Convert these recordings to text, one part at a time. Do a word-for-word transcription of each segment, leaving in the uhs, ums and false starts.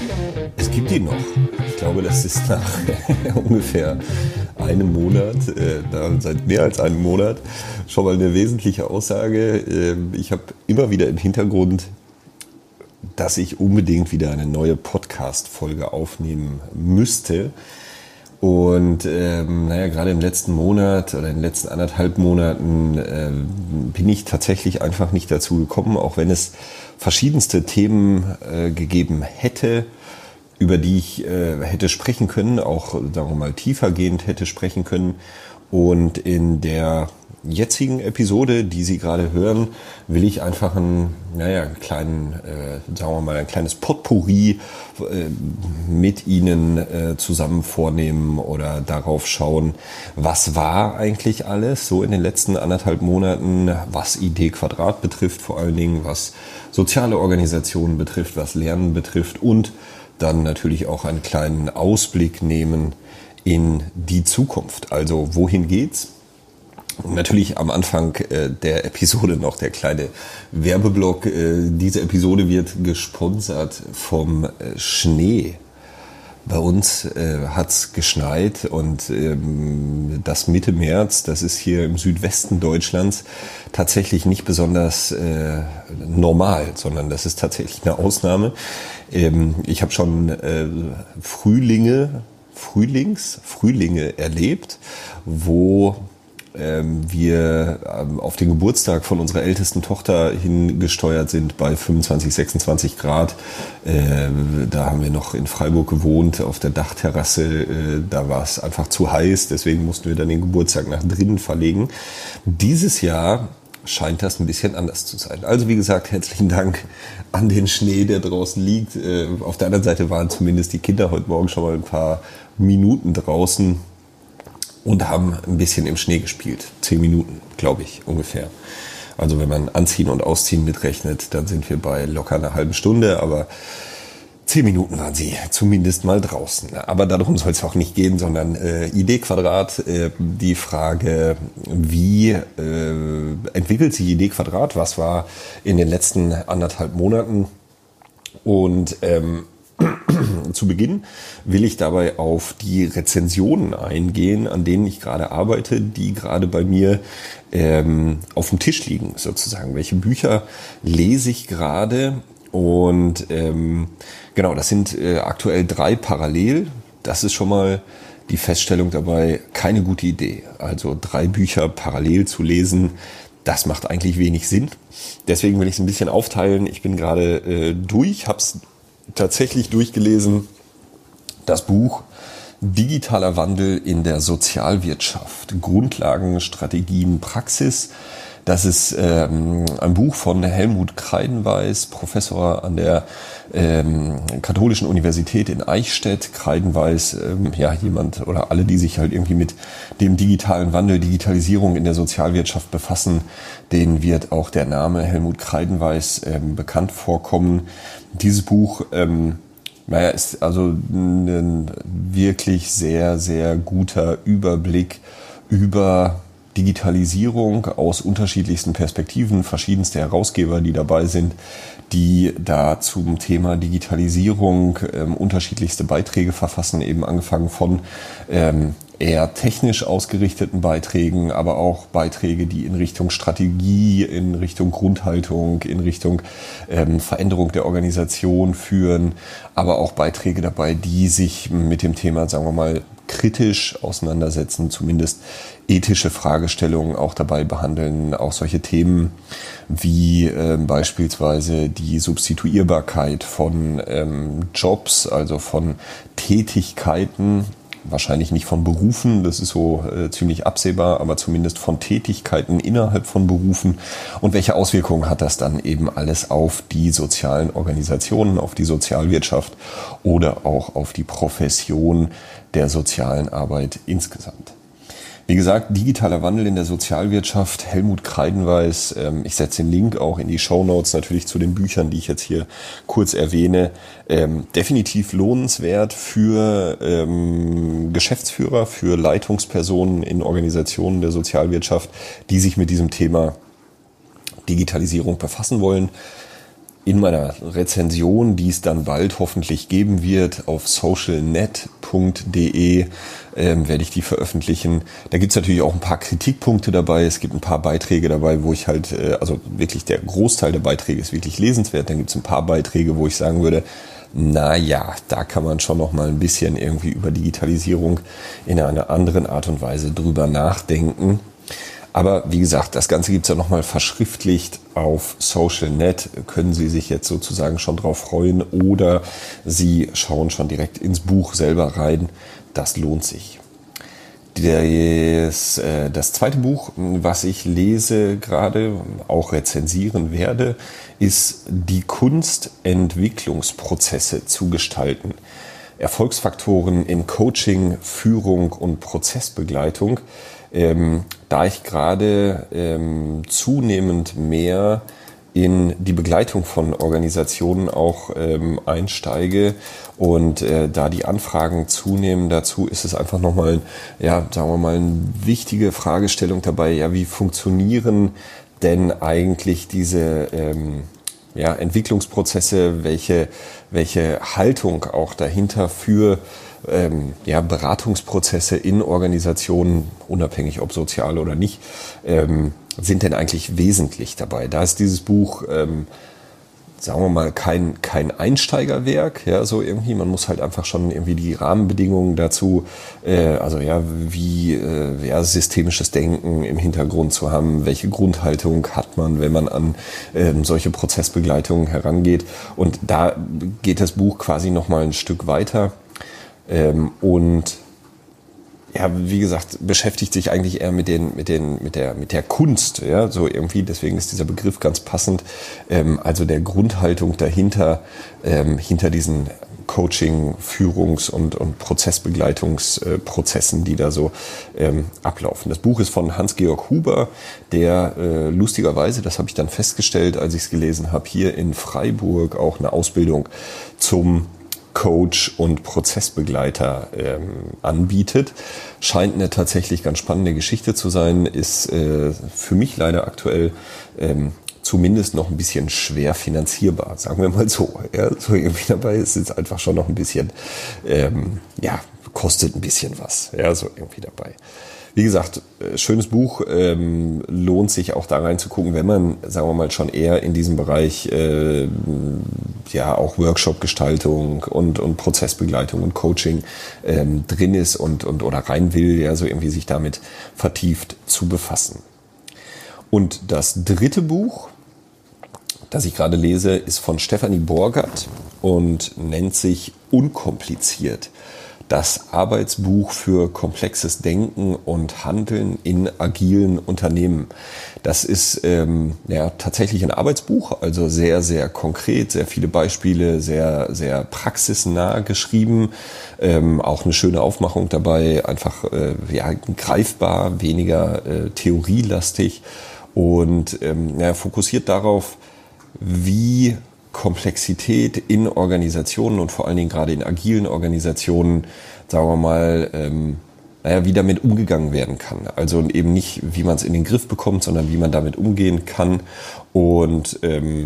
Es gibt ihn noch. Ich glaube, das ist nach ungefähr einem Monat, äh, seit mehr als einem Monat, schon mal eine wesentliche Aussage. Äh, ich habe immer wieder im Hintergrund, dass ich unbedingt wieder eine neue Podcast-Folge aufnehmen müsste. Und ähm, naja, gerade im letzten Monat oder in den letzten anderthalb Monaten äh, bin ich tatsächlich einfach nicht dazu gekommen, auch wenn es verschiedenste Themen äh, gegeben hätte, über die ich äh, hätte sprechen können, auch sagen wir mal tiefergehend hätte sprechen können. Und in der jetzigen Episode, die Sie gerade hören, will ich einfach einen, naja, einen kleinen, äh, sagen wir mal, ein kleines Potpourri äh, mit Ihnen äh, zusammen vornehmen oder darauf schauen, was war eigentlich alles so in den letzten anderthalb Monaten, was Idee Quadrat betrifft, vor allen Dingen, was soziale Organisationen betrifft, was Lernen betrifft und dann natürlich auch einen kleinen Ausblick nehmen in die Zukunft. Also wohin geht's? Und natürlich am Anfang äh, der Episode noch der kleine Werbeblock. Äh, diese Episode wird gesponsert vom äh, Schnee. Bei uns äh, hat's geschneit und ähm, das Mitte März, das ist hier im Südwesten Deutschlands tatsächlich nicht besonders äh, normal, sondern das ist tatsächlich eine Ausnahme. Ähm, ich habe schon äh, Frühlinge, Frühlings, Frühlinge erlebt, wo wir auf den Geburtstag von unserer ältesten Tochter hingesteuert sind bei fünfundzwanzig, sechsundzwanzig Grad. Da haben wir noch in Freiburg gewohnt, auf der Dachterrasse. Da war es einfach zu heiß, deswegen mussten wir dann den Geburtstag nach drinnen verlegen. Dieses Jahr scheint das ein bisschen anders zu sein. Also wie gesagt, herzlichen Dank an den Schnee, der draußen liegt. Auf der anderen Seite waren zumindest die Kinder heute Morgen schon mal ein paar Minuten draußen und haben ein bisschen im Schnee gespielt. Zehn Minuten, glaube ich, ungefähr. Also wenn man Anziehen und Ausziehen mitrechnet, dann sind wir bei locker einer halben Stunde, aber zehn Minuten waren sie zumindest mal draußen. Aber darum soll es auch nicht gehen, sondern äh, Idee Quadrat, äh, die Frage, wie äh, entwickelt sich Idee Quadrat? Was war in den letzten anderthalb Monaten? Und ähm, zu Beginn will ich dabei auf die Rezensionen eingehen, an denen ich gerade arbeite, die gerade bei mir ähm, auf dem Tisch liegen, sozusagen. Welche Bücher lese ich gerade? Und ähm, genau, das sind äh, aktuell drei parallel. Das ist schon mal die Feststellung dabei, keine gute Idee. Also drei Bücher parallel zu lesen, das macht eigentlich wenig Sinn. Deswegen will ich es ein bisschen aufteilen. Ich bin gerade äh, durch, hab's tatsächlich durchgelesen, das Buch Digitaler Wandel in der Sozialwirtschaft, Grundlagen, Strategien, Praxis. Das ist ähm, ein Buch von Helmut Kreidenweis, Professor an der ähm, Katholischen Universität in Eichstätt. Kreidenweis, ähm, ja jemand oder alle, die sich halt irgendwie mit dem digitalen Wandel, Digitalisierung in der Sozialwirtschaft befassen, denen wird auch der Name Helmut Kreidenweis ähm, bekannt vorkommen. Dieses Buch, ähm, naja, ist also ein wirklich sehr, sehr guter Überblick über Digitalisierung aus unterschiedlichsten Perspektiven, verschiedenste Herausgeber, die dabei sind, die da zum Thema Digitalisierung ähm, unterschiedlichste Beiträge verfassen, eben angefangen von ähm, eher technisch ausgerichteten Beiträgen, aber auch Beiträge, die in Richtung Strategie, in Richtung Grundhaltung, in Richtung ähm, Veränderung der Organisation führen, aber auch Beiträge dabei, die sich mit dem Thema, sagen wir mal, kritisch auseinandersetzen, zumindest ethische Fragestellungen auch dabei behandeln, auch solche Themen wie äh, beispielsweise die Substituierbarkeit von ähm, Jobs, also von Tätigkeiten, wahrscheinlich nicht von Berufen, das ist so äh, ziemlich absehbar, aber zumindest von Tätigkeiten innerhalb von Berufen und welche Auswirkungen hat das dann eben alles auf die sozialen Organisationen, auf die Sozialwirtschaft oder auch auf die Profession der sozialen Arbeit insgesamt. Wie gesagt, digitaler Wandel in der Sozialwirtschaft, Helmut Kreidenweis. Ähm, ich setze den Link auch in die Shownotes natürlich zu den Büchern, die ich jetzt hier kurz erwähne. Ähm, definitiv lohnenswert für ähm, Geschäftsführer, für Leitungspersonen in Organisationen der Sozialwirtschaft, die sich mit diesem Thema Digitalisierung befassen wollen. in meiner Rezension, die es dann bald hoffentlich geben wird, auf socialnet punkt de ähm, werde ich die veröffentlichen. Da gibt es natürlich auch ein paar Kritikpunkte dabei. Es gibt ein paar Beiträge dabei, wo ich halt, äh, also wirklich der Großteil der Beiträge ist wirklich lesenswert. Dann gibt es ein paar Beiträge, wo ich sagen würde, na ja, da kann man schon noch mal ein bisschen irgendwie über Digitalisierung in einer anderen Art und Weise drüber nachdenken. Aber wie gesagt, das Ganze gibt's ja nochmal verschriftlicht auf Socialnet. Können Sie sich jetzt sozusagen schon drauf freuen oder Sie schauen schon direkt ins Buch selber rein. Das lohnt sich. Das, äh, das zweite Buch, was ich lese gerade, auch rezensieren werde, ist Die Kunst, Entwicklungsprozesse zu gestalten. Erfolgsfaktoren in Coaching, Führung und Prozessbegleitung. Ähm, da ich gerade ähm, zunehmend mehr in die Begleitung von Organisationen auch ähm, einsteige und äh, da die Anfragen zunehmen dazu, ist es einfach nochmal, ja, sagen wir mal, eine wichtige Fragestellung dabei, ja, wie funktionieren denn eigentlich diese ähm, ja, Entwicklungsprozesse, welche, welche Haltung auch dahinter für ähm, ja, Beratungsprozesse in Organisationen, unabhängig ob sozial oder nicht, ähm, sind denn eigentlich wesentlich dabei. Da ist dieses Buch, ähm, sagen wir mal, kein, kein Einsteigerwerk, ja, so irgendwie. Man muss halt einfach schon irgendwie die Rahmenbedingungen dazu, äh, also ja, wie äh, ja, systemisches Denken im Hintergrund zu haben, welche Grundhaltung hat man, wenn man an ähm, solche Prozessbegleitungen herangeht. Und da geht das Buch quasi nochmal ein Stück weiter. Ähm, und ja, wie gesagt, beschäftigt sich eigentlich eher mit den, mit den, mit der, mit der Kunst, ja, so irgendwie. Deswegen ist dieser Begriff ganz passend. Ähm, also der Grundhaltung dahinter, ähm, hinter diesen Coaching-, Führungs- und, und Prozessbegleitungsprozessen, die da so ähm, ablaufen. Das Buch ist von Hans-Georg Huber, der äh, lustigerweise, das habe ich dann festgestellt, als ich es gelesen habe, hier in Freiburg auch eine Ausbildung zum Coach und Prozessbegleiter ähm, anbietet. Scheint eine tatsächlich ganz spannende Geschichte zu sein, ist äh, für mich leider aktuell ähm, zumindest noch ein bisschen schwer finanzierbar, sagen wir mal so. Ja, so irgendwie dabei ist es einfach schon noch ein bisschen, ähm, ja, kostet ein bisschen was, ja, so irgendwie dabei. Wie gesagt, schönes Buch, ähm, lohnt sich auch da reinzugucken, wenn man, sagen wir mal, schon eher in diesem Bereich, äh, ja, auch Workshop-Gestaltung und, und Prozessbegleitung und Coaching ähm, drin ist und, und oder rein will, ja, so irgendwie sich damit vertieft zu befassen. Und das dritte Buch, das ich gerade lese, ist von Stefanie Borgert und nennt sich Unkompliziert. Das Arbeitsbuch für komplexes Denken und Handeln in agilen Unternehmen. Das ist ähm, ja tatsächlich ein Arbeitsbuch, also sehr, sehr konkret, sehr viele Beispiele, sehr, sehr praxisnah geschrieben. Ähm, auch eine schöne Aufmachung dabei, einfach äh, ja, greifbar, weniger äh, theorielastig und ähm, ja, fokussiert darauf, wie Komplexität in Organisationen und vor allen Dingen gerade in agilen Organisationen, sagen wir mal, ähm, naja, wie damit umgegangen werden kann. Also eben nicht, wie man es in den Griff bekommt, sondern wie man damit umgehen kann. Und ähm,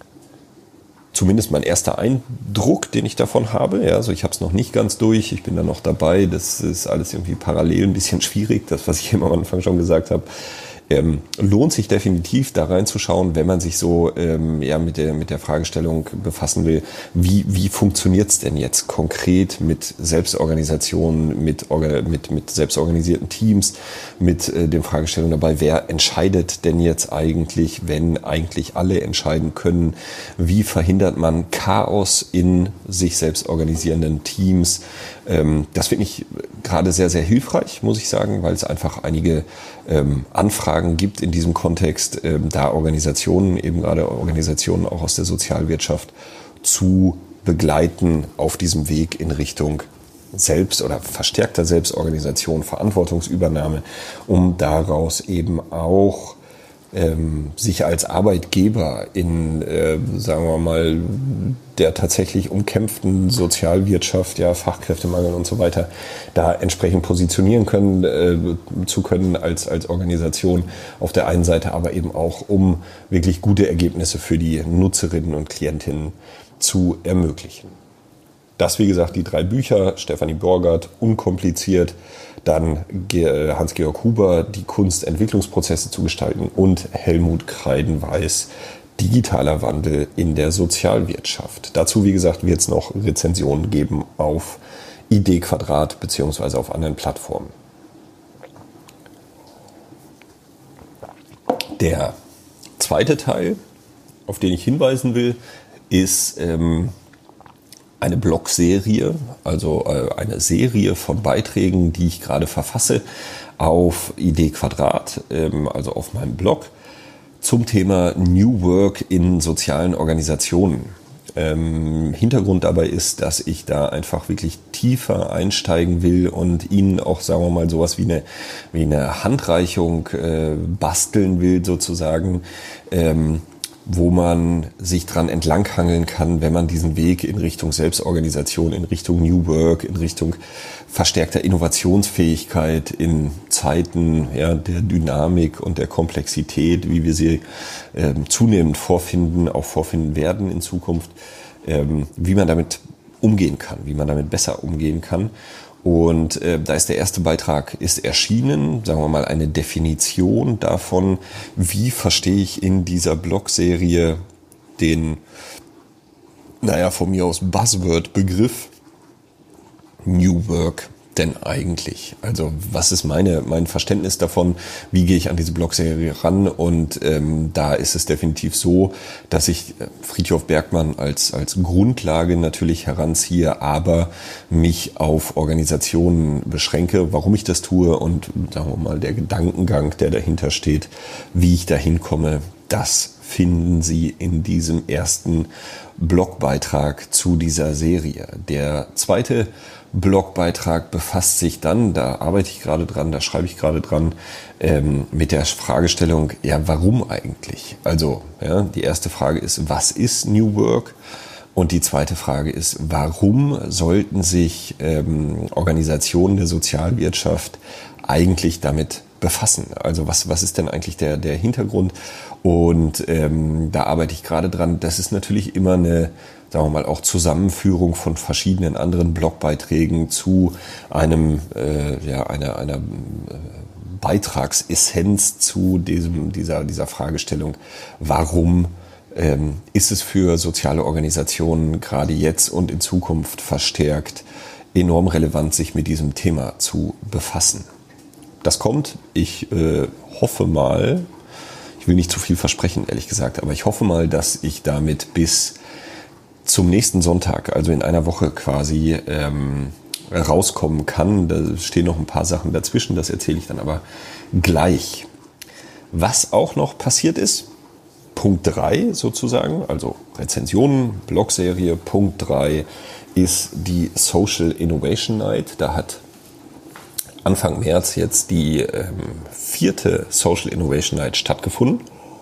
zumindest mein erster Eindruck, den ich davon habe, ja, also ich habe es noch nicht ganz durch, ich bin da noch dabei, das ist alles irgendwie parallel ein bisschen schwierig, das, was ich immer am Anfang schon gesagt habe. Ähm, lohnt sich definitiv da reinzuschauen, wenn man sich so ähm, ja, mit der mit der Fragestellung befassen will, wie wie funktioniert's denn jetzt konkret mit Selbstorganisationen, mit mit mit selbstorganisierten Teams, mit äh, den Fragestellungen dabei, wer entscheidet denn jetzt eigentlich, wenn eigentlich alle entscheiden können, wie verhindert man Chaos in sich selbst organisierenden Teams. Ähm, das finde ich gerade sehr, sehr hilfreich, muss ich sagen, weil es einfach einige ähm, Anfragen gibt in diesem Kontext, ähm, da Organisationen, eben gerade Organisationen auch aus der Sozialwirtschaft, zu begleiten auf diesem Weg in Richtung Selbst- oder verstärkter Selbstorganisation, Verantwortungsübernahme, um daraus eben auch ähm, sich als Arbeitgeber in, äh, sagen wir mal, der tatsächlich umkämpften Sozialwirtschaft, ja, Fachkräftemangel und so weiter, da entsprechend positionieren können, äh, zu können als, als Organisation auf der einen Seite, aber eben auch, um wirklich gute Ergebnisse für die Nutzerinnen und Klientinnen zu ermöglichen. Das, wie gesagt, die drei Bücher, Stefanie Borgert, Unkompliziert, dann Hans-Georg Huber, die Kunst, Entwicklungsprozesse zu gestalten, und Helmut Kreidenweiß, digitaler Wandel in der Sozialwirtschaft. Dazu, wie gesagt, wird es noch Rezensionen geben auf Idee Quadrat beziehungsweise auf anderen Plattformen. Der zweite Teil, auf den ich hinweisen will, ist ähm, eine Blogserie, also äh, eine Serie von Beiträgen, die ich gerade verfasse auf Idee Quadrat, ähm, also auf meinem Blog, zum Thema New Work in sozialen Organisationen. Ähm, Hintergrund dabei ist, dass ich da einfach wirklich tiefer einsteigen will und Ihnen auch, sagen wir mal, sowas wie eine, wie eine Handreichung äh, basteln will, sozusagen, ähm, wo man sich dran entlanghangeln kann, wenn man diesen Weg in Richtung Selbstorganisation, in Richtung New Work, in Richtung verstärkter Innovationsfähigkeit in Zeiten, ja, der Dynamik und der Komplexität, wie wir sie ähm, zunehmend vorfinden, auch vorfinden werden in Zukunft, ähm, wie man damit umgehen kann, wie man damit besser umgehen kann. Und äh, da ist der erste Beitrag ist erschienen, sagen wir mal eine Definition davon, wie verstehe ich in dieser Blogserie den, naja, von mir aus Buzzword-Begriff New Work denn eigentlich? Also was ist meine mein Verständnis davon? Wie gehe ich an diese Blogserie ran? Und ähm, da ist es definitiv so, dass ich Frithjof Bergmann als als Grundlage natürlich heranziehe, aber mich auf Organisationen beschränke. Warum ich das tue und, sagen wir mal, der Gedankengang, der dahinter steht, wie ich dahin komme, das finden Sie in diesem ersten Blogbeitrag zu dieser Serie. Der zweite Blogbeitrag befasst sich dann, da arbeite ich gerade dran, da schreibe ich gerade dran, ähm, mit der Fragestellung, ja, warum eigentlich? Also, ja, die erste Frage ist, was ist New Work? Und die zweite Frage ist, warum sollten sich ähm, Organisationen der Sozialwirtschaft eigentlich damit befassen? Also was, was ist denn eigentlich der, der Hintergrund? Und ähm, da arbeite ich gerade dran. Das ist natürlich immer eine, sagen wir mal, auch Zusammenführung von verschiedenen anderen Blogbeiträgen zu einem, äh, ja, einer, einer äh, Beitragsessenz zu diesem, dieser, dieser Fragestellung, warum ähm, ist es für soziale Organisationen gerade jetzt und in Zukunft verstärkt enorm relevant, sich mit diesem Thema zu befassen. Das kommt, ich äh, hoffe mal, ich will nicht zu viel versprechen, ehrlich gesagt, aber ich hoffe mal, dass ich damit bis zum nächsten Sonntag, also in einer Woche quasi, ähm, rauskommen kann. Da stehen noch ein paar Sachen dazwischen, das erzähle ich dann aber gleich. Was auch noch passiert ist, Punkt drei sozusagen, also Rezensionen, Blogserie, Punkt drei ist die Social Innovation Night. Da hat Anfang März jetzt die ähm, vierte Social Innovation Night stattgefunden.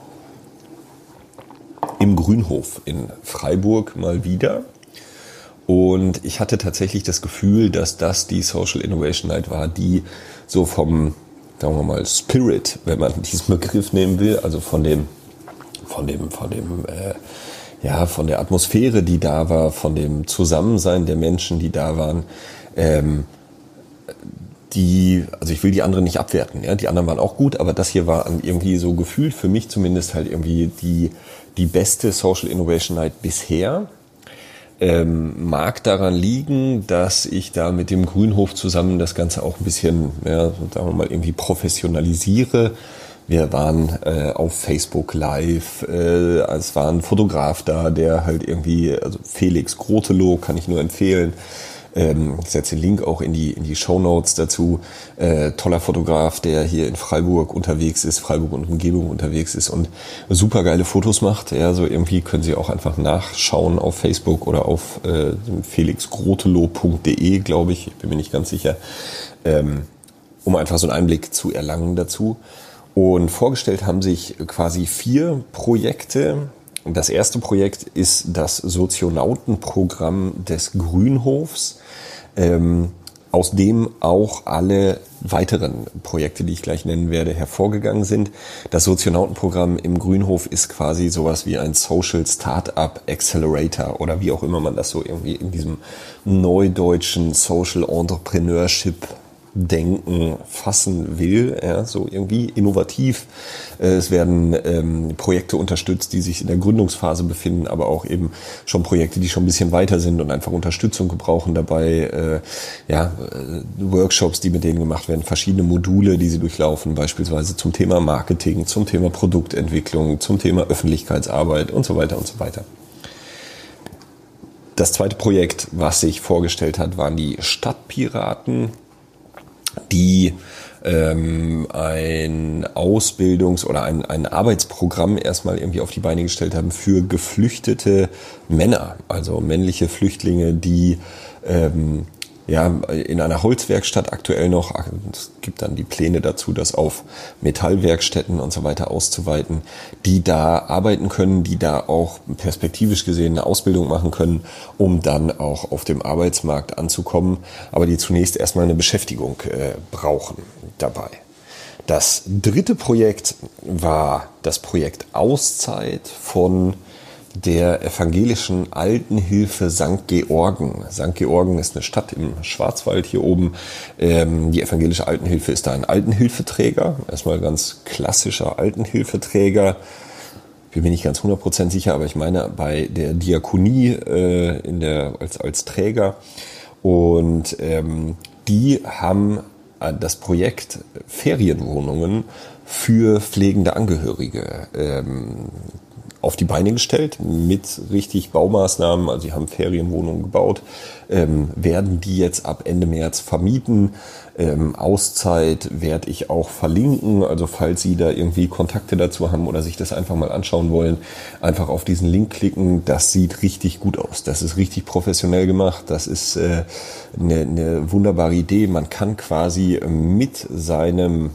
Im Grünhof in Freiburg mal wieder. Und ich hatte tatsächlich das Gefühl, dass das die Social Innovation Night war, die so vom, sagen wir mal, Spirit, wenn man diesen Begriff nehmen will, also von dem, von dem, von dem, äh, ja, von der Atmosphäre, die da war, von dem Zusammensein der Menschen, die da waren, ähm, die, also ich will die anderen nicht abwerten, ja, die anderen waren auch gut, aber das hier war irgendwie so gefühlt für mich zumindest halt irgendwie die, die beste Social Innovation Night bisher. Ähm, mag daran liegen, dass ich da mit dem Grünhof zusammen das Ganze auch ein bisschen, ja, sagen wir mal, irgendwie professionalisiere. Wir waren äh, auf Facebook Live, äh, es war ein Fotograf da, der halt irgendwie, also Felix Grotelow, kann ich nur empfehlen. Ähm, ich setze den Link auch in die in die Shownotes dazu. Äh, toller Fotograf, der hier in Freiburg unterwegs ist, Freiburg und Umgebung unterwegs ist und super geile Fotos macht. Ja, so irgendwie können Sie auch einfach nachschauen auf Facebook oder auf äh, felix grotelow punkt de, glaube ich. Ich bin mir nicht ganz sicher, ähm, um einfach so einen Einblick zu erlangen dazu. Und vorgestellt haben sich quasi vier Projekte. Das erste Projekt ist das Socionautenprogramm des Grünhofs, ähm, aus dem auch alle weiteren Projekte, die ich gleich nennen werde, hervorgegangen sind. Das Socionautenprogramm im Grünhof ist quasi sowas wie ein Social Startup Accelerator oder wie auch immer man das so irgendwie in diesem neudeutschen Social Entrepreneurship Denken fassen will, ja, so irgendwie innovativ. Es werden ähm, Projekte unterstützt, die sich in der Gründungsphase befinden, aber auch eben schon Projekte, die schon ein bisschen weiter sind und einfach Unterstützung gebrauchen dabei. Äh, ja, äh, Workshops, die mit denen gemacht werden, verschiedene Module, die sie durchlaufen, beispielsweise zum Thema Marketing, zum Thema Produktentwicklung, zum Thema Öffentlichkeitsarbeit und so weiter und so weiter. Das zweite Projekt, was sich vorgestellt hat, waren die Stadtpiraten, die ähm, ein Ausbildungs- oder ein, ein Arbeitsprogramm erstmal irgendwie auf die Beine gestellt haben für geflüchtete Männer, also männliche Flüchtlinge, die ähm, ja in einer Holzwerkstatt aktuell noch, es gibt dann die Pläne dazu, das auf Metallwerkstätten und so weiter auszuweiten, die da arbeiten können, die da auch perspektivisch gesehen eine Ausbildung machen können, um dann auch auf dem Arbeitsmarkt anzukommen, aber die zunächst erstmal eine Beschäftigung äh, brauchen dabei. Das dritte Projekt war das Projekt Auszeit von der evangelischen Altenhilfe Sankt Georgen. Sankt Georgen ist eine Stadt im Schwarzwald hier oben. Ähm, die evangelische Altenhilfe ist da ein Altenhilfeträger. Erstmal ganz klassischer Altenhilfeträger. Bin mir nicht ganz hundert Prozent sicher, aber ich meine bei der Diakonie äh, in der, als, als Träger. Und ähm, die haben das Projekt Ferienwohnungen für pflegende Angehörige ähm, auf die Beine gestellt mit richtig Baumaßnahmen. Also sie haben Ferienwohnungen gebaut, ähm, werden die jetzt ab Ende März vermieten. Ähm, Auszeit werde ich auch verlinken. Also falls Sie da irgendwie Kontakte dazu haben oder sich das einfach mal anschauen wollen, einfach auf diesen Link klicken. Das sieht richtig gut aus. Das ist richtig professionell gemacht. Das ist äh, eine, eine wunderbare Idee. Man kann quasi mit seinem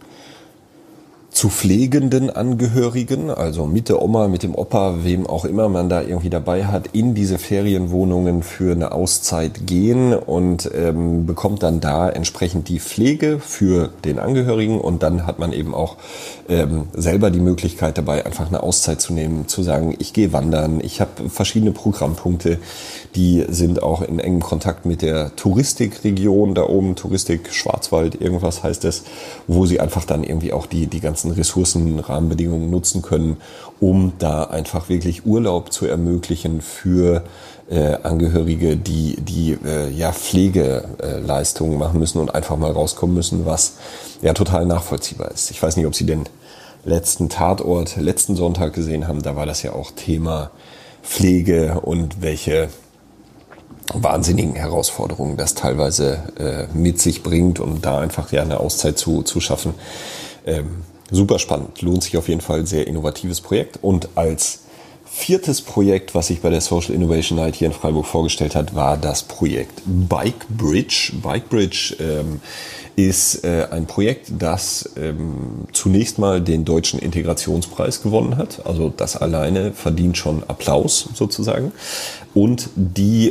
zu pflegenden Angehörigen, also mit der Oma, mit dem Opa, wem auch immer man da irgendwie dabei hat, in diese Ferienwohnungen für eine Auszeit gehen und ähm, bekommt dann da entsprechend die Pflege für den Angehörigen und dann hat man eben auch ähm, selber die Möglichkeit dabei, einfach eine Auszeit zu nehmen, zu sagen, ich gehe wandern, ich habe verschiedene Programmpunkte, die sind auch in engem Kontakt mit der Touristikregion da oben, Touristik Schwarzwald, irgendwas heißt es, wo sie einfach dann irgendwie auch die, die ganzen Ressourcen, Rahmenbedingungen nutzen können, um da einfach wirklich Urlaub zu ermöglichen für äh, Angehörige, die die äh, ja Pflegeleistungen machen müssen und einfach mal rauskommen müssen, was ja total nachvollziehbar ist. Ich weiß nicht, ob Sie den letzten Tatort, letzten Sonntag gesehen haben, da war das ja auch Thema Pflege und welche wahnsinnigen Herausforderungen das teilweise äh, mit sich bringt und da einfach ja eine Auszeit zu, zu schaffen. Ähm, Super spannend, lohnt sich auf jeden Fall, sehr innovatives Projekt. Und als viertes Projekt, was sich bei der Social Innovation Night hier in Freiburg vorgestellt hat, war das Projekt Bike Bridge. Bike Bridge ähm, ist äh, ein Projekt, das ähm, zunächst mal den Deutschen Integrationspreis gewonnen hat. Also das alleine verdient schon Applaus sozusagen. Und die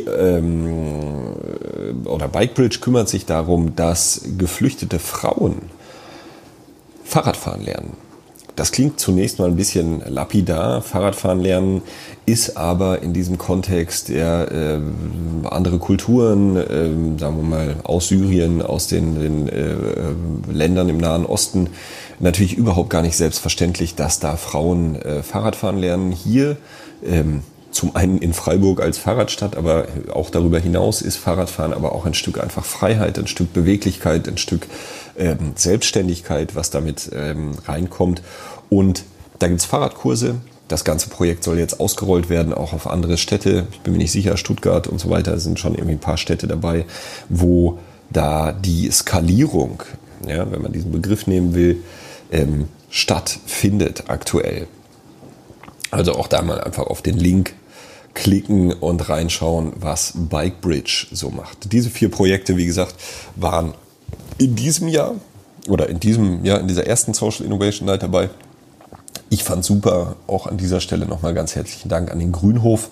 ähm, oder Bike Bridge kümmert sich darum, dass geflüchtete Frauen Fahrradfahren lernen. Das klingt zunächst mal ein bisschen lapidar. Fahrradfahren lernen ist aber in diesem Kontext ja, äh, andere Kulturen, äh, sagen wir mal aus Syrien, aus den, den äh, Ländern im Nahen Osten, natürlich überhaupt gar nicht selbstverständlich, dass da Frauen äh, Fahrradfahren lernen. Hier ähm, zum einen in Freiburg als Fahrradstadt, aber auch darüber hinaus ist Fahrradfahren aber auch ein Stück einfach Freiheit, ein Stück Beweglichkeit, ein Stück ähm, Selbstständigkeit, was damit ähm, reinkommt. Und da gibt's Fahrradkurse. Das ganze Projekt soll jetzt ausgerollt werden, auch auf andere Städte. Ich bin mir nicht sicher, Stuttgart und so weiter, sind schon irgendwie ein paar Städte dabei, wo da die Skalierung, ja, wenn man diesen Begriff nehmen will, ähm, stattfindet aktuell. Also auch da mal einfach auf den Link klicken und reinschauen, was Bike Bridge so macht. Diese vier Projekte, wie gesagt, waren in diesem Jahr oder in diesem, ja, in dieser ersten Social Innovation Night dabei. Ich fand super, auch an dieser Stelle nochmal ganz herzlichen Dank an den Grünhof.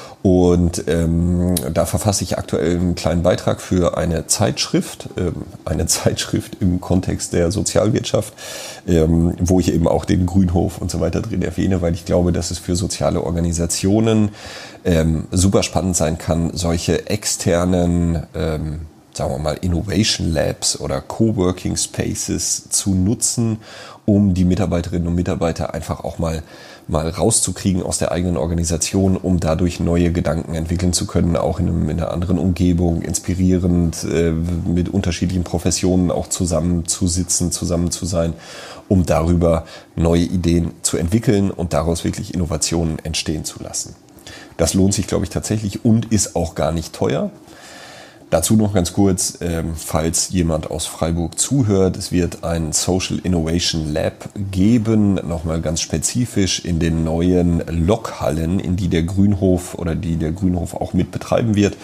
Und ähm, da verfasse ich aktuell einen kleinen Beitrag für eine Zeitschrift, ähm, eine Zeitschrift im Kontext der Sozialwirtschaft, ähm, wo ich eben auch den Grünhof und so weiter drin erwähne, weil ich glaube, dass es für soziale Organisationen ähm, super spannend sein kann, solche externen, ähm, sagen wir mal, Innovation Labs oder Coworking Spaces zu nutzen, um die Mitarbeiterinnen und Mitarbeiter einfach auch mal mal rauszukriegen aus der eigenen Organisation, um dadurch neue Gedanken entwickeln zu können, auch in, einem, in einer anderen Umgebung, inspirierend, äh, mit unterschiedlichen Professionen auch zusammenzusitzen, zusammen zu sein, um darüber neue Ideen zu entwickeln und daraus wirklich Innovationen entstehen zu lassen. Das lohnt sich, glaube ich, tatsächlich und ist auch gar nicht teuer. Dazu noch ganz kurz, ähm, falls jemand aus Freiburg zuhört, es wird ein Social Innovation Lab geben, nochmal ganz spezifisch in den neuen Lokhallen, in die der Grünhof oder die der Grünhof auch mit betreiben wird,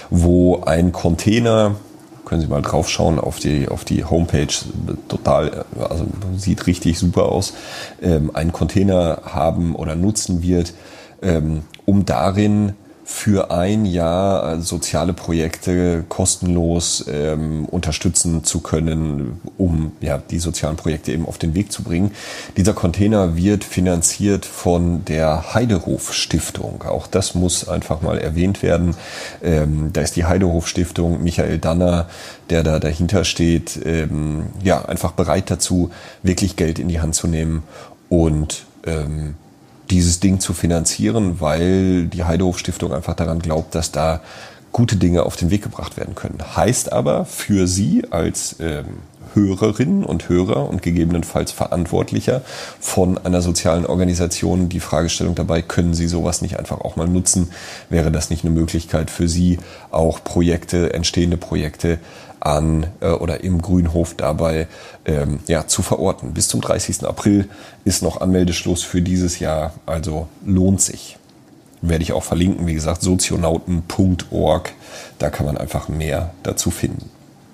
wo ein Container, können Sie mal drauf schauen auf die, auf die Homepage, total, also sieht richtig super aus, ähm, einen Container haben oder nutzen wird, ähm, um darin für ein Jahr soziale Projekte kostenlos ähm, unterstützen zu können, um ja die sozialen Projekte eben auf den Weg zu bringen. Dieser Container wird finanziert von der Heidehof Stiftung. Auch das muss einfach mal erwähnt werden. Ähm, da ist die Heidehof Stiftung, Michael Danner, der da dahinter steht, ähm, ja einfach bereit dazu, wirklich Geld in die Hand zu nehmen und ähm, dieses Ding zu finanzieren, weil die Heidehof Stiftung einfach daran glaubt, dass da gute Dinge auf den Weg gebracht werden können. Heißt aber für Sie als ähm, Hörerinnen und Hörer und gegebenenfalls Verantwortlicher von einer sozialen Organisation die Fragestellung dabei, können Sie sowas nicht einfach auch mal nutzen? Wäre das nicht eine Möglichkeit für Sie, auch Projekte, entstehende Projekte an äh, oder im Grünhof dabei ähm, ja, zu verorten? Bis zum dreißigsten April ist noch Anmeldeschluss für dieses Jahr, also lohnt sich. Werde ich auch verlinken, wie gesagt, sozionauten punkt org, da kann man einfach mehr dazu finden.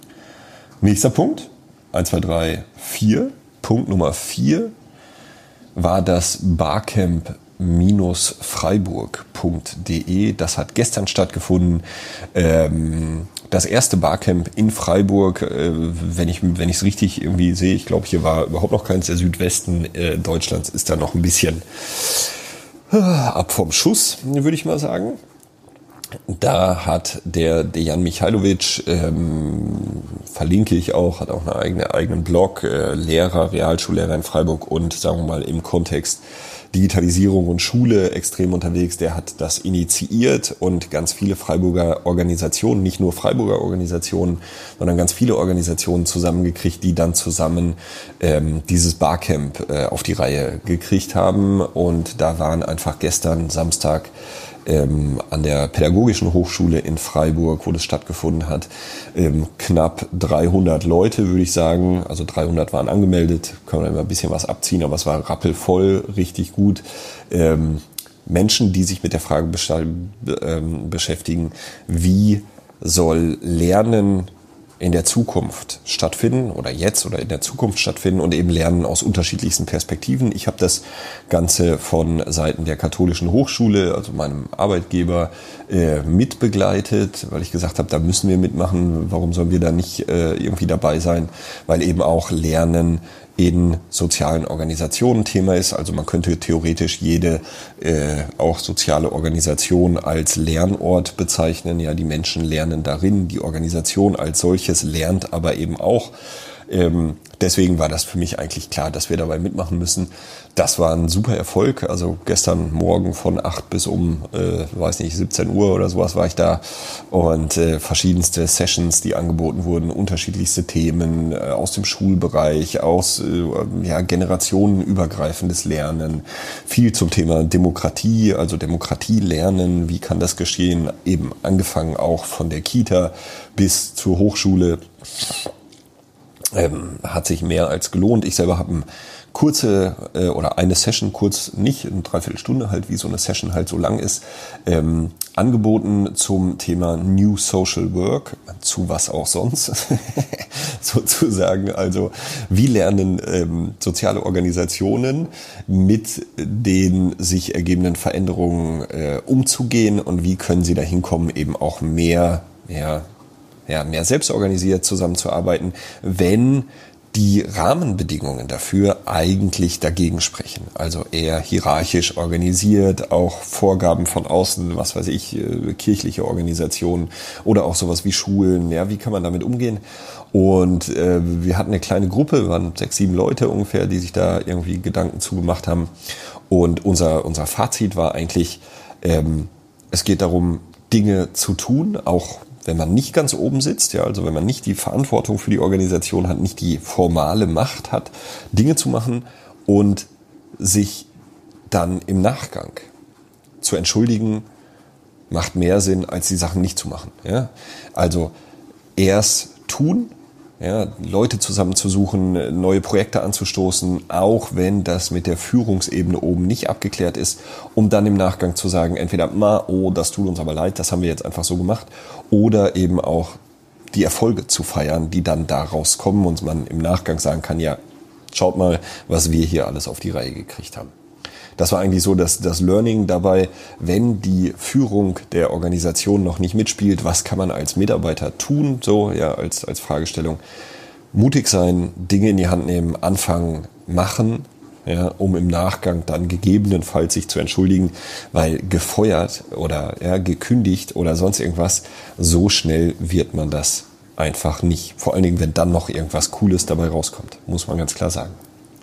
Nächster Punkt, eins, zwei, drei, vier. Punkt Nummer vier war das Barcamp Freiburg punkt de. Das hat gestern stattgefunden. Ähm, das erste Barcamp in Freiburg, äh, wenn ich wenn ich es richtig irgendwie sehe, ich glaube, hier war überhaupt noch keins. Der Südwesten äh, Deutschlands ist da noch ein bisschen äh, ab vom Schuss, würde ich mal sagen. Da hat der Dejan Michailovic, ähm, verlinke ich auch, hat auch einen eigenen, eigenen Blog, äh, Lehrer, Realschullehrer in Freiburg und sagen wir mal im Kontext Digitalisierung und Schule extrem unterwegs. Der hat das initiiert und ganz viele Freiburger Organisationen, nicht nur Freiburger Organisationen, sondern ganz viele Organisationen zusammengekriegt, die dann zusammen ähm, dieses Barcamp äh, auf die Reihe gekriegt haben. Und da waren einfach gestern Samstag Ähm, an der Pädagogischen Hochschule in Freiburg, wo das stattgefunden hat, ähm, knapp dreihundert Leute, würde ich sagen. Also dreihundert waren angemeldet, können wir immer ein bisschen was abziehen, aber es war rappelvoll, richtig gut. Ähm, Menschen, die sich mit der Frage ähm, beschäftigen, wie soll Lernen in der Zukunft stattfinden oder jetzt oder in der Zukunft stattfinden und eben lernen aus unterschiedlichsten Perspektiven. Ich habe das Ganze von Seiten der Katholischen Hochschule, also meinem Arbeitgeber, äh, mitbegleitet, weil ich gesagt habe, da müssen wir mitmachen. Warum sollen wir da nicht äh, irgendwie dabei sein? Weil eben auch Lernen in sozialen Organisationen Thema ist. Also man könnte theoretisch jede äh, auch soziale Organisation als Lernort bezeichnen. Ja, die Menschen lernen darin, die Organisation als solches lernt aber eben auch. Ähm, deswegen war das für mich eigentlich klar, dass wir dabei mitmachen müssen. Das war ein super Erfolg. Also gestern Morgen von acht bis um, äh, weiß nicht, siebzehn Uhr oder sowas war ich da. Und äh, verschiedenste Sessions, die angeboten wurden, unterschiedlichste Themen äh, aus dem Schulbereich, aus äh, ja, generationenübergreifendes Lernen. Viel zum Thema Demokratie, also Demokratie lernen. Wie kann das geschehen? Eben angefangen auch von der Kita bis zur Hochschule. Ähm, hat sich mehr als gelohnt. Ich selber habe ein kurze äh, oder eine Session, kurz nicht, eine Dreiviertelstunde halt, wie so eine Session halt so lang ist, ähm, angeboten zum Thema New Social Work, zu was auch sonst, sozusagen. Also wie lernen ähm, soziale Organisationen mit den sich ergebenden Veränderungen äh, umzugehen und wie können sie dahin kommen, eben auch mehr, ja, ja, mehr selbstorganisiert zusammenzuarbeiten, wenn die Rahmenbedingungen dafür eigentlich dagegen sprechen. Also eher hierarchisch organisiert, auch Vorgaben von außen, was weiß ich, kirchliche Organisationen oder auch sowas wie Schulen. Ja, wie kann man damit umgehen? Und äh, wir hatten eine kleine Gruppe, wir waren sechs, sieben Leute ungefähr, die sich da irgendwie Gedanken zugemacht haben. Und unser, unser Fazit war eigentlich, ähm, es geht darum, Dinge zu tun, auch wenn man nicht ganz oben sitzt, ja, also wenn man nicht die Verantwortung für die Organisation hat, nicht die formale Macht hat, Dinge zu machen und sich dann im Nachgang zu entschuldigen, macht mehr Sinn, als die Sachen nicht zu machen. Ja? Also erst tun, ja, Leute zusammenzusuchen, neue Projekte anzustoßen, auch wenn das mit der Führungsebene oben nicht abgeklärt ist, um dann im Nachgang zu sagen, entweder, ma, oh, das tut uns aber leid, das haben wir jetzt einfach so gemacht, oder eben auch die Erfolge zu feiern, die dann daraus kommen und man im Nachgang sagen kann, ja, schaut mal, was wir hier alles auf die Reihe gekriegt haben. Das war eigentlich so das, das Learning dabei, wenn die Führung der Organisation noch nicht mitspielt, was kann man als Mitarbeiter tun, so ja als, als Fragestellung. Mutig sein, Dinge in die Hand nehmen, anfangen, machen, ja, um im Nachgang dann gegebenenfalls sich zu entschuldigen, weil gefeuert oder ja, gekündigt oder sonst irgendwas, so schnell wird man das einfach nicht. Vor allen Dingen, wenn dann noch irgendwas Cooles dabei rauskommt, muss man ganz klar sagen.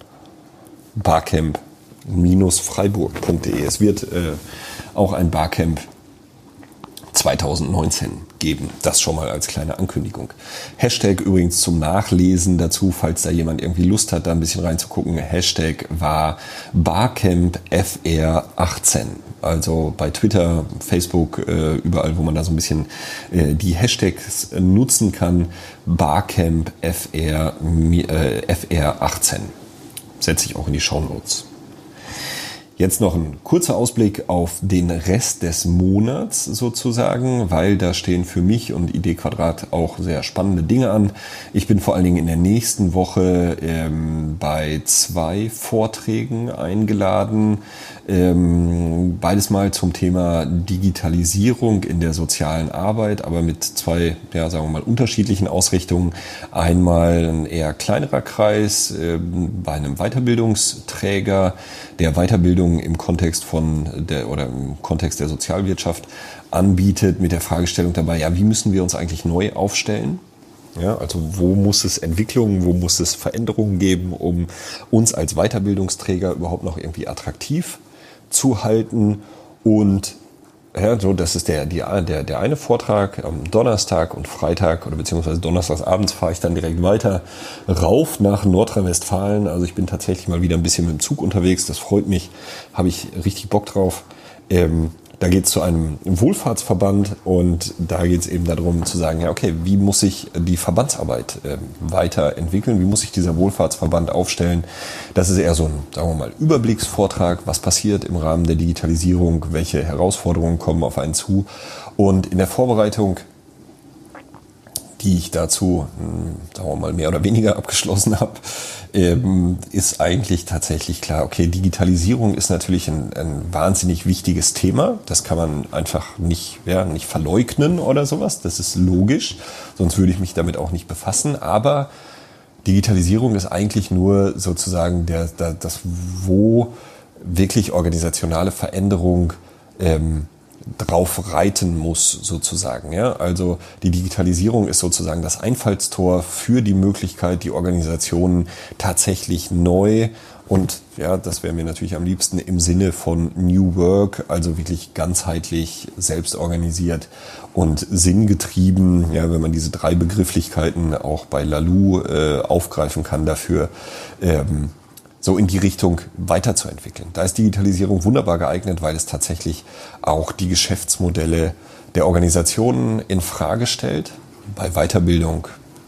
Barcamp Freiburg punkt de. Es wird äh, auch ein Barcamp zwanzig neunzehn geben. Das schon mal als kleine Ankündigung. Hashtag übrigens zum Nachlesen dazu, falls da jemand irgendwie Lust hat, da ein bisschen reinzugucken. Hashtag war Barcamp F R achtzehn. Also bei Twitter, Facebook, äh, überall, wo man da so ein bisschen äh, die Hashtags nutzen kann. Barcamp F R, äh, F R achtzehn. Setze ich auch in die Shownotes. Jetzt noch ein kurzer Ausblick auf den Rest des Monats sozusagen, weil da stehen für mich und Idee Quadrat auch sehr spannende Dinge an. Ich bin vor allen Dingen in der nächsten Woche ähm, bei zwei Vorträgen eingeladen. Ähm, beides mal zum Thema Digitalisierung in der sozialen Arbeit, aber mit zwei, ja, sagen wir mal, unterschiedlichen Ausrichtungen. Einmal ein eher kleinerer Kreis äh, bei einem Weiterbildungsträger, der Weiterbildung im Kontext von der oder im Kontext der Sozialwirtschaft anbietet, mit der Fragestellung dabei, ja, wie müssen wir uns eigentlich neu aufstellen? Ja, also wo muss es Entwicklungen, wo muss es Veränderungen geben, um uns als Weiterbildungsträger überhaupt noch irgendwie attraktiv zu halten? Und ja, so, das ist der, die, der, der eine Vortrag am Donnerstag und Freitag oder beziehungsweise donnerstags abends fahre ich dann direkt weiter rauf nach Nordrhein-Westfalen. Also ich bin tatsächlich mal wieder ein bisschen mit dem Zug unterwegs. Das freut mich, habe ich richtig Bock drauf. Ähm, da geht es zu einem Wohlfahrtsverband und da geht es eben darum zu sagen, ja okay, wie muss sich die Verbandsarbeit äh, weiterentwickeln? Wie muss sich dieser Wohlfahrtsverband aufstellen? Das ist eher so ein, sagen wir mal, Überblicksvortrag, was passiert im Rahmen der Digitalisierung, welche Herausforderungen kommen auf einen zu. Und in der Vorbereitung, die ich dazu, sagen wir mal, mehr oder weniger abgeschlossen habe, ist eigentlich tatsächlich klar, okay, Digitalisierung ist natürlich ein, ein wahnsinnig wichtiges Thema. Das kann man einfach nicht, ja, nicht verleugnen oder sowas. Das ist logisch, sonst würde ich mich damit auch nicht befassen. Aber Digitalisierung ist eigentlich nur sozusagen der, der, das, wo wirklich organisationale Veränderung ähm, drauf reiten muss sozusagen. Ja? Also die Digitalisierung ist sozusagen das Einfallstor für die Möglichkeit, die Organisationen tatsächlich neu und ja, das wäre mir natürlich am liebsten im Sinne von New Work, also wirklich ganzheitlich, selbstorganisiert und sinngetrieben, ja, wenn man diese drei Begrifflichkeiten auch bei Lalou äh, aufgreifen kann dafür, ähm, so in die Richtung weiterzuentwickeln. Da ist Digitalisierung wunderbar geeignet, weil es tatsächlich auch die Geschäftsmodelle der Organisationen in Frage stellt. Bei Weiterbildung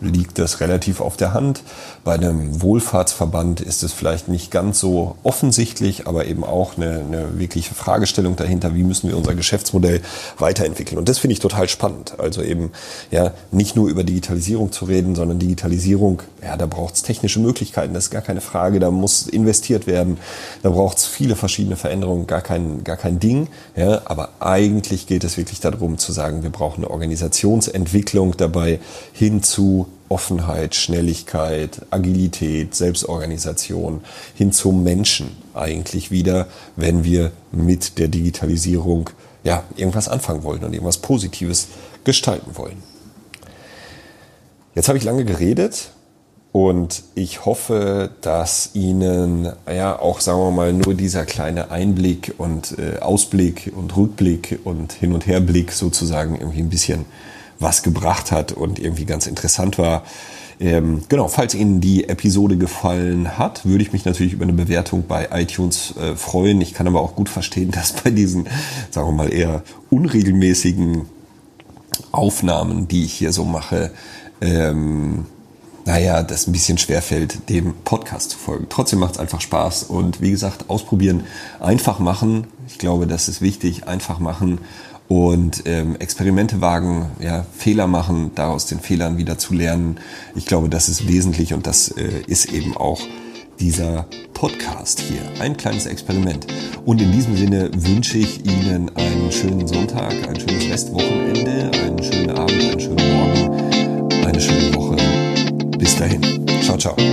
liegt das relativ auf der Hand. Bei einem Wohlfahrtsverband ist es vielleicht nicht ganz so offensichtlich, aber eben auch eine, eine wirkliche Fragestellung dahinter, wie müssen wir unser Geschäftsmodell weiterentwickeln. Und das finde ich total spannend. Also eben ja nicht nur über Digitalisierung zu reden, sondern Digitalisierung, ja, da braucht es technische Möglichkeiten, das ist gar keine Frage, da muss investiert werden, da braucht es viele verschiedene Veränderungen, gar kein, gar kein Ding. Ja, aber eigentlich geht es wirklich darum zu sagen, wir brauchen eine Organisationsentwicklung dabei hin zu Offenheit, Schnelligkeit, Agilität, Selbstorganisation, hin zum Menschen eigentlich wieder, wenn wir mit der Digitalisierung ja, irgendwas anfangen wollen und irgendwas Positives gestalten wollen. Jetzt habe ich lange geredet und ich hoffe, dass Ihnen ja auch, sagen wir mal, nur dieser kleine Einblick und äh, Ausblick und Rückblick und Hin- und Herblick sozusagen irgendwie ein bisschen was gebracht hat und irgendwie ganz interessant war. Ähm, genau, falls Ihnen die Episode gefallen hat, würde ich mich natürlich über eine Bewertung bei iTunes äh, freuen. Ich kann aber auch gut verstehen, dass bei diesen, sagen wir mal, eher unregelmäßigen Aufnahmen, die ich hier so mache, ähm, naja, das ein bisschen schwerfällt, dem Podcast zu folgen. Trotzdem macht es einfach Spaß und wie gesagt, ausprobieren, einfach machen. Ich glaube, das ist wichtig, einfach machen. Und ähm, Experimente wagen, ja, Fehler machen, daraus den Fehlern wieder zu lernen. Ich glaube, das ist wesentlich und das äh, ist eben auch dieser Podcast hier. Ein kleines Experiment. Und in diesem Sinne wünsche ich Ihnen einen schönen Sonntag, ein schönes Restwochenende, einen schönen Abend, einen schönen Morgen, eine schöne Woche. Bis dahin. Ciao, ciao.